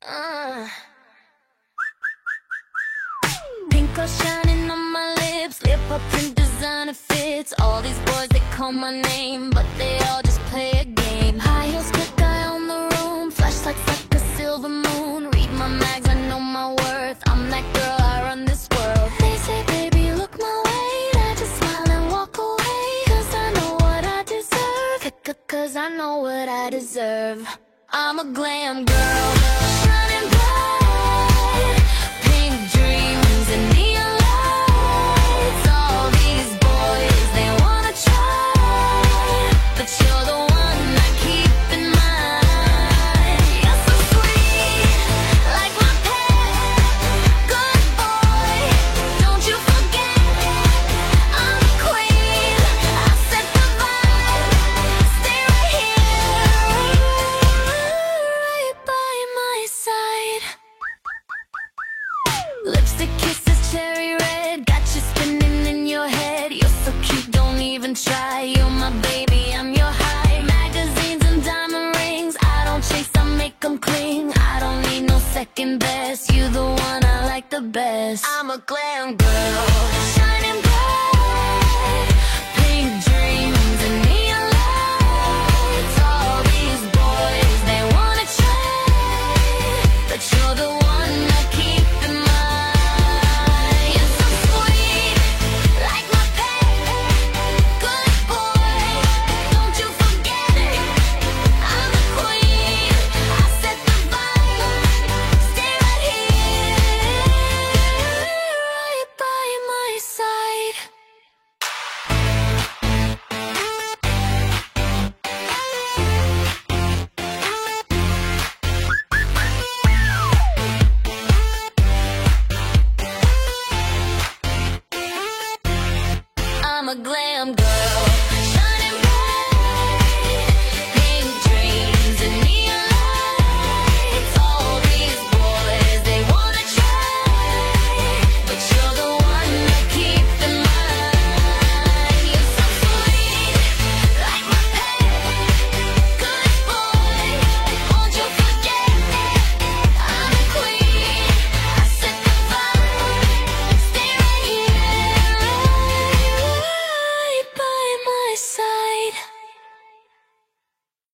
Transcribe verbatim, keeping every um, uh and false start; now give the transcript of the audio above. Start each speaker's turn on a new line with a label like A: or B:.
A: Uh. Pink are shining on my lips, lip up print designer fits. All these boys, they call my name, but they all just play a game. High heels, quick eye on the room, flashlights like a silver moon. Read my mags, I know my worth, I'm that girl, I run this world. They say, baby, look my way, I just smile and walk away. Cause I know what I deserve, cause I know what I deserve. I'm a glam girl, shining bright, pink dreams and neon lights. All these boys, they wanna try, but you're the one I keep in mind. You're so sweet, like my pet, good boy, don't you forget, I'm the queen, I set the vibe, stay right here, right by my side. Lipstick kisses cherry red, got you spinning in your head. You're so cute, don't even try, you're my baby, I'm your high. Magazines and diamond rings, I don't chase, I make them cling. I don't need no second best, you the one I like the best. I'm a glam girl, shining